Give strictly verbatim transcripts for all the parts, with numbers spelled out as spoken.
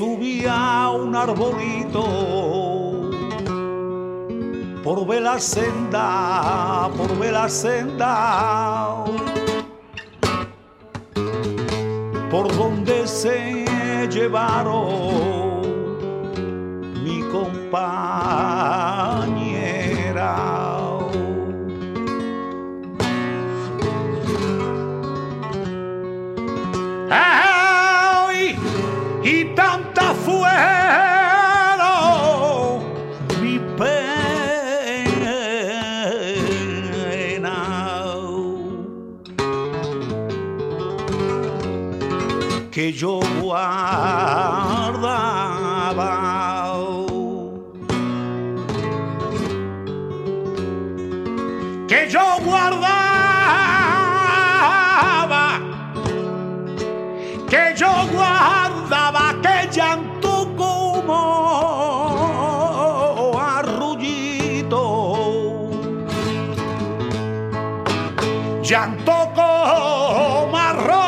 subía un arbolito por ver la senda, por ver la senda, por donde se llevaron mi compañera. ¡Ay! Y tanta fueron mi pena que yo guardaba, que yo guardaba, que yo guardaba, que llanto como arrullito, llanto como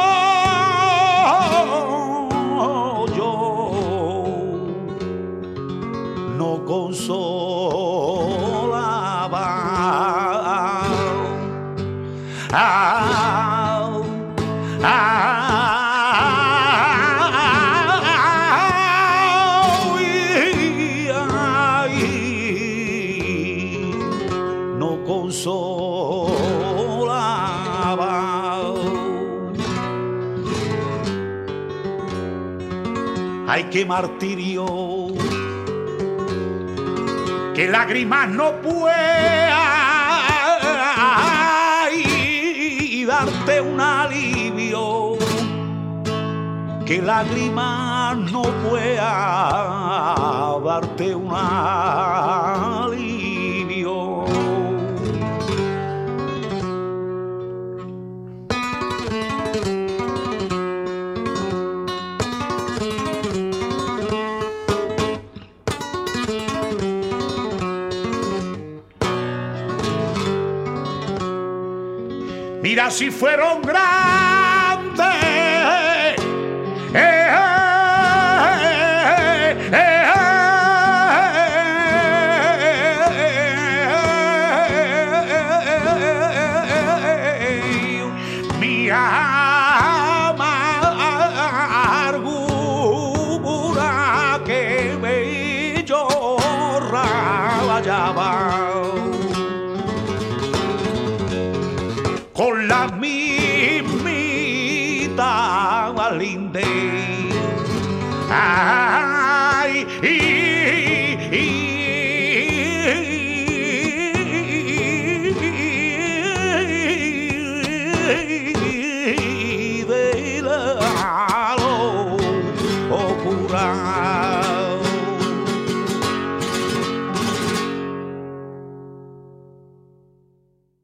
arroyo, no consolaba. Ah, ah, no consolaba. Ay, qué martirio, que lágrimas no pueda darte un alivio, que lágrimas no pueda darte un alivio. Mira si fueron grandes, eh, eh, eh, eh, mi amargura que me lloraba con la mimita linde. Ay, y, y, y,